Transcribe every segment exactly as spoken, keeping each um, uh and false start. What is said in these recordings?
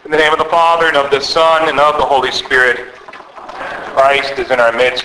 In the name of the Father, and of the Son, and of the Holy Spirit, Christ is in our midst.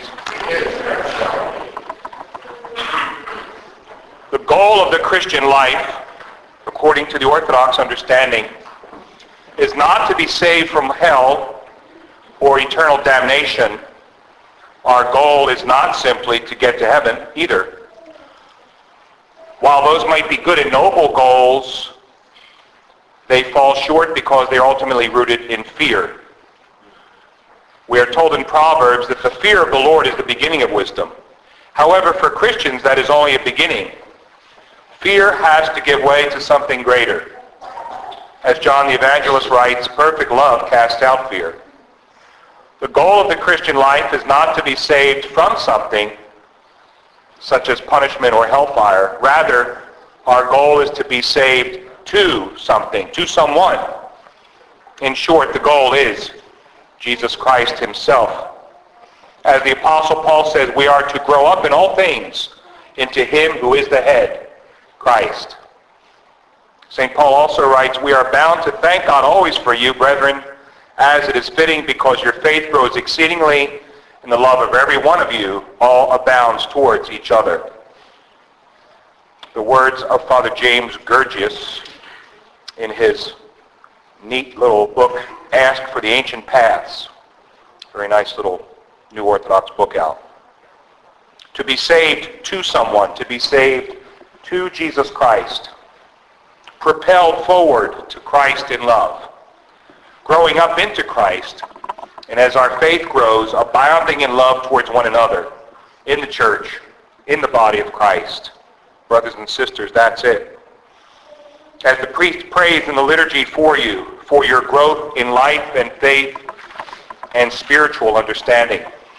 The goal of the Christian life, according to the Orthodox understanding, is not to be saved from hell or eternal damnation. Our goal is not simply to get to heaven either. While those might be good and noble goals, they fall short because they are ultimately rooted in fear. We are told in Proverbs that the fear of the Lord is the beginning of wisdom. However, for Christians, that is only a beginning. Fear has to give way to something greater. As John the Evangelist writes, perfect love casts out fear. The goal of the Christian life is not to be saved from something, such as punishment or hellfire. Rather, our goal is to be saved to something, to someone. In short, the goal is Jesus Christ himself. As the Apostle Paul says, we are to grow up in all things into him who is the head, Christ. Saint Paul also writes, we are bound to thank God always for you, brethren, as it is fitting, because your faith grows exceedingly, and the love of every one of you all abounds towards each other. The words of Father James Gurgius in his neat little book, Ask for the Ancient Paths. Very nice little New Orthodox book out. To be saved to someone, to be saved to Jesus Christ. Propelled forward to Christ in love. Growing up into Christ, and as our faith grows, abounding in love towards one another, in the church, in the body of Christ. Brothers and sisters, that's it. As the priest prays in the liturgy for you, for your growth in life and faith and spiritual understanding.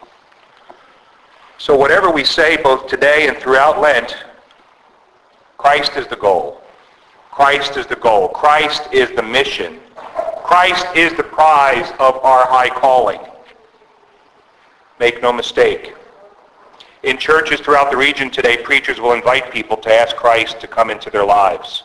So whatever we say both today and throughout Lent, Christ is the goal. Christ is the goal. Christ is the mission. Christ is the prize of our high calling. Make no mistake. In churches throughout the region today, preachers will invite people to ask Christ to come into their lives.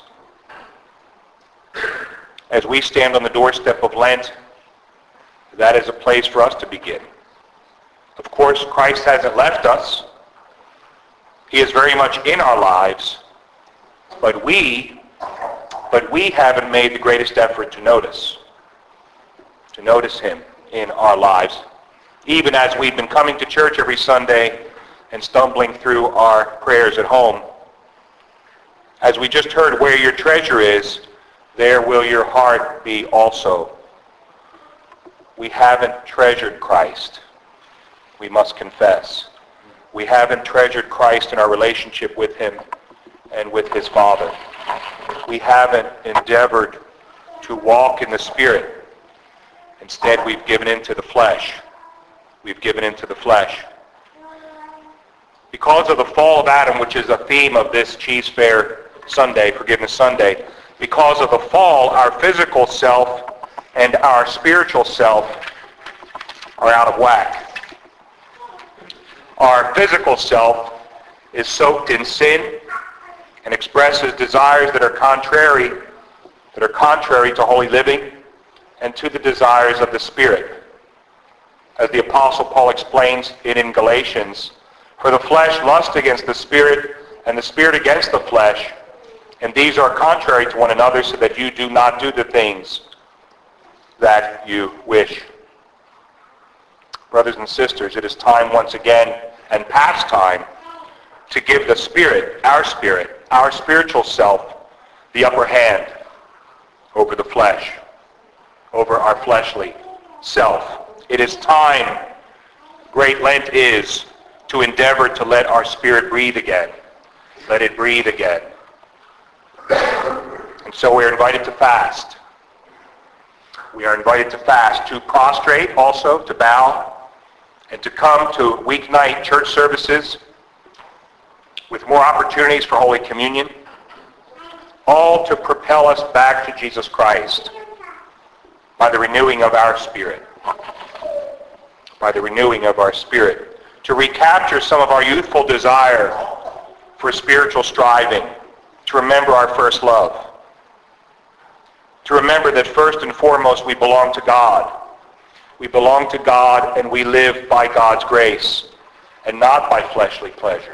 As we stand on the doorstep of Lent, that is a place for us to begin. Of course, Christ hasn't left us. He is very much in our lives, but we, but we haven't made the greatest effort to notice, to notice him in our lives, even as we've been coming to church every Sunday and stumbling through our prayers at home. As we just heard, where your treasure is, there will your heart be also. We haven't treasured Christ. We must confess. We haven't treasured Christ in our relationship with him and with his Father. We haven't endeavored to walk in the Spirit. Instead, we've given into the flesh. We've given into the flesh. Because of the fall of Adam, which is a theme of this Cheese Fair Sunday, Forgiveness Sunday, because of the fall, our physical self and our spiritual self are out of whack. Our physical self is soaked in sin and expresses desires that are contrary, that are contrary to holy living and to the desires of the Spirit. As the Apostle Paul explains it in Galatians, for the flesh lusts against the Spirit, and the Spirit against the flesh, and these are contrary to one another, so that you do not do the things that you wish. Brothers and sisters, it is time once again, and past time, to give the Spirit, our spirit, our spiritual self, the upper hand over the flesh, over our fleshly self. It is time, Great Lent is, to endeavor to let our spirit breathe again. Let it breathe again. And so we are invited to fast. We are invited to fast, to prostrate also, to bow, and to come to weeknight church services with more opportunities for Holy Communion, all to propel us back to Jesus Christ by the renewing of our spirit. By the renewing of our spirit. To recapture some of our youthful desire for spiritual striving, to remember our first love, to remember that first and foremost we belong to God. We belong to God and we live by God's grace and not by fleshly pleasure.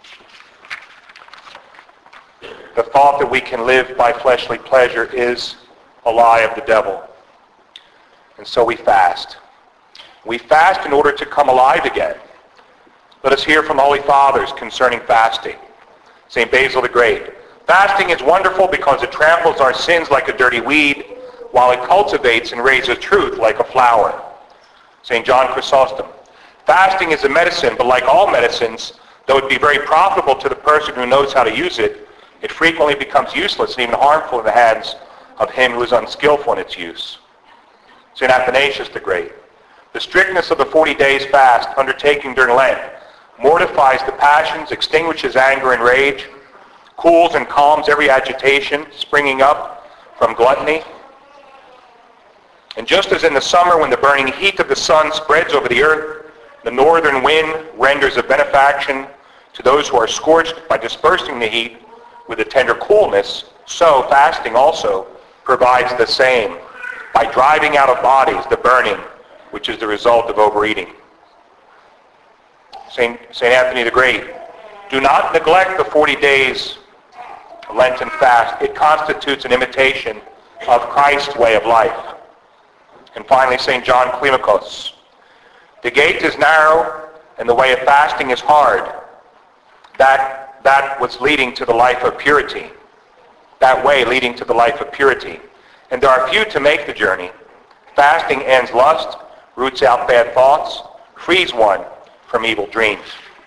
The thought that we can live by fleshly pleasure is a lie of the devil. And so we fast. We fast in order to come alive again. Let us hear from the Holy Fathers concerning fasting. Saint Basil the Great. Fasting is wonderful because it tramples our sins like a dirty weed, while it cultivates and raises truth like a flower. Saint John Chrysostom. Fasting is a medicine, but like all medicines, though it be very profitable to the person who knows how to use it, it frequently becomes useless and even harmful in the hands of him who is unskillful in its use. Saint Athanasius the Great. The strictness of the forty days fast undertaken during Lent mortifies the passions, extinguishes anger and rage, cools and calms every agitation springing up from gluttony. And just as in the summer when the burning heat of the sun spreads over the earth, the northern wind renders a benefaction to those who are scorched by dispersing the heat with a tender coolness, so fasting also provides the same by driving out of bodies the burning, which is the result of overeating. Saint, Saint Anthony the Great. Do not neglect the forty days of Lenten fast. It constitutes an imitation of Christ's way of life. And finally, Saint John Climacus. The gate is narrow and the way of fasting is hard. That, that was leading to the life of purity. That way leading to the life of purity. And there are few to make the journey. Fasting ends lust, roots out bad thoughts, frees one from evil dreams.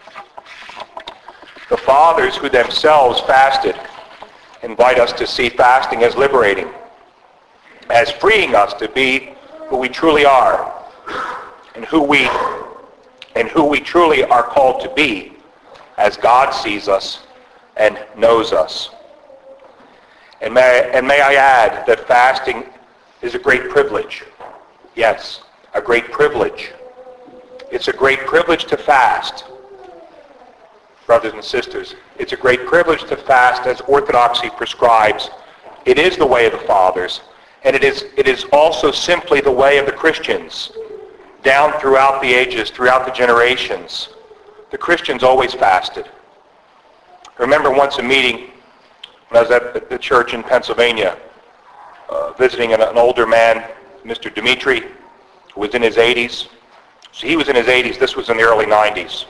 The Fathers who themselves fasted invite us to see fasting as liberating, as freeing us to be who we truly are, and who we and who we truly are called to be as God sees us and knows us. And may, and may I add that fasting is a great privilege. Yes, a great privilege. It's a great privilege to fast, brothers and sisters. It's a great privilege to fast as orthodoxy prescribes. It is the way of the Fathers, and it is, it is also simply the way of the Christians. Down throughout the ages, throughout the generations, the Christians always fasted. I remember once a meeting when I was at the church in Pennsylvania, uh, visiting an, an older man, Mister Dimitri, who was in his eighties. So he was in his eighties, this was in the early nineties.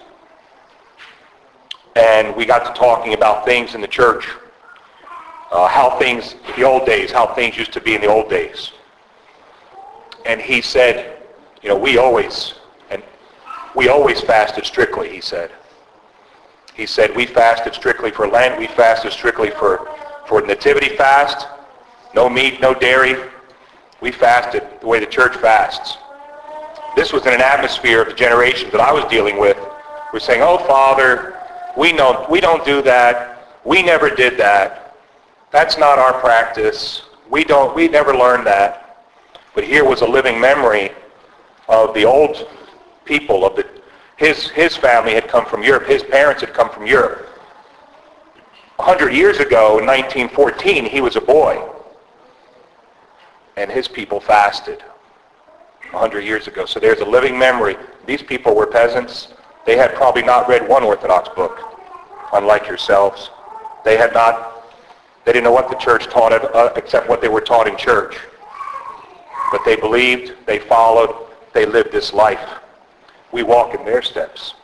And we got to talking about things in the church, uh, how things, the old days, how things used to be in the old days. And he said, you know, we always, and we always fasted strictly, he said. He said, we fasted strictly for Lent, we fasted strictly for, for nativity fast, no meat, no dairy. We fasted the way the church fasts. This was in an atmosphere of the generations that I was dealing with. We're saying, oh, Father, we know we don't do that. We never did that. That's not our practice. We don't. We never learned that. But here was a living memory of the old people. Of the his his family had come from Europe. His parents had come from Europe. A hundred years ago, in nineteen fourteen, he was a boy, and his people fasted. A hundred years ago. So there's a living memory. These people were peasants. They had probably not read one Orthodox book, unlike yourselves. They had not, they didn't know what the church taught uh, except what they were taught in church. But they believed, they followed, they lived this life. We walk in their steps.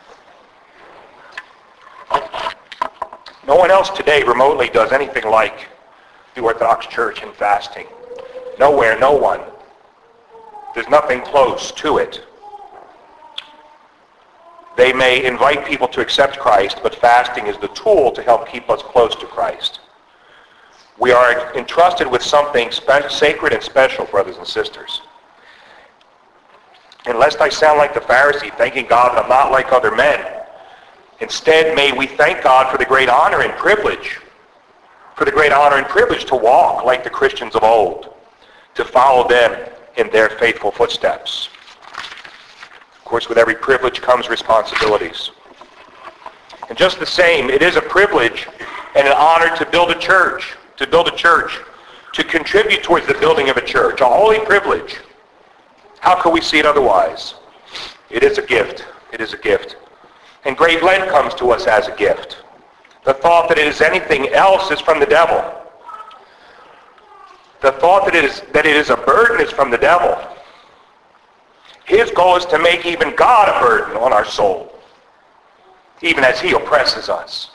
No one else today remotely does anything like the Orthodox Church in fasting. Nowhere, no one. There's nothing close to it. They may invite people to accept Christ, but fasting is the tool to help keep us close to Christ. We are entrusted with something spe- sacred and special, brothers and sisters. And lest I sound like the Pharisee, thanking God that I'm not like other men, instead may we thank God for the great honor and privilege, for the great honor and privilege to walk like the Christians of old, to follow them in their faithful footsteps. Of course, with every privilege comes responsibilities. And just the same, it is a privilege and an honor to build a church, to build a church to contribute towards the building of a church, a holy privilege. How could we see it otherwise? It is a gift. It is a gift. And Great Lent comes to us as a gift. The thought that it is anything else is from the devil. The thought that it is, that it is a burden is from the devil. His goal is to make even God a burden on our soul, even as he oppresses us.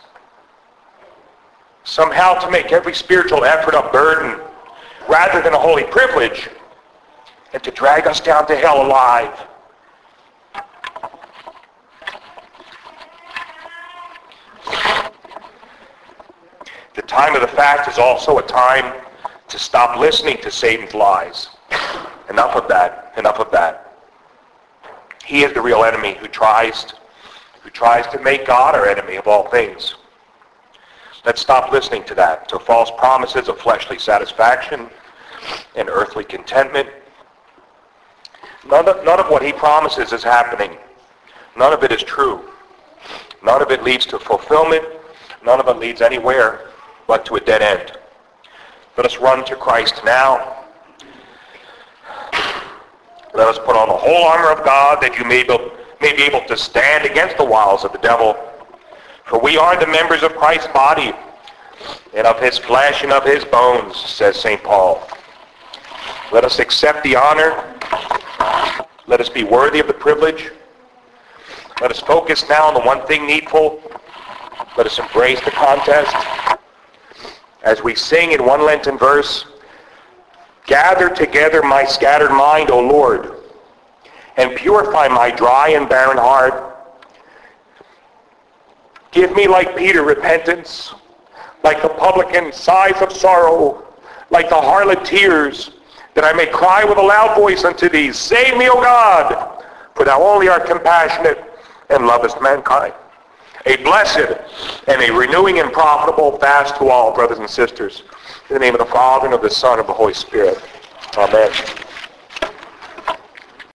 Somehow to make every spiritual effort a burden rather than a holy privilege, and to drag us down to hell alive. The time of the fast is also a time to stop listening to Satan's lies. Enough of that. Enough of that. He is the real enemy who tries to, who tries to make God our enemy of all things. Let's stop listening to that, to false promises of fleshly satisfaction and earthly contentment. None of, none of what he promises is happening. None of it is true. None of it leads to fulfillment. None of it leads anywhere but to a dead end. Let us run to Christ now. Let us put on the whole armor of God that you may be, may be able to stand against the wiles of the devil. For we are the members of Christ's body, and of his flesh and of his bones, says Saint Paul. Let us accept the honor. Let us be worthy of the privilege. Let us focus now on the one thing needful. Let us embrace the contest. As we sing in one Lenten verse, gather together my scattered mind, O Lord, and purify my dry and barren heart. Give me, like Peter, repentance, like the publican, sighs of sorrow, like the harlot, tears, that I may cry with a loud voice unto thee, save me, O God, for thou only art compassionate and lovest mankind. A blessed and a renewing and profitable fast to all, brothers and sisters. In the name of the Father, and of the Son, and of the Holy Spirit. Amen.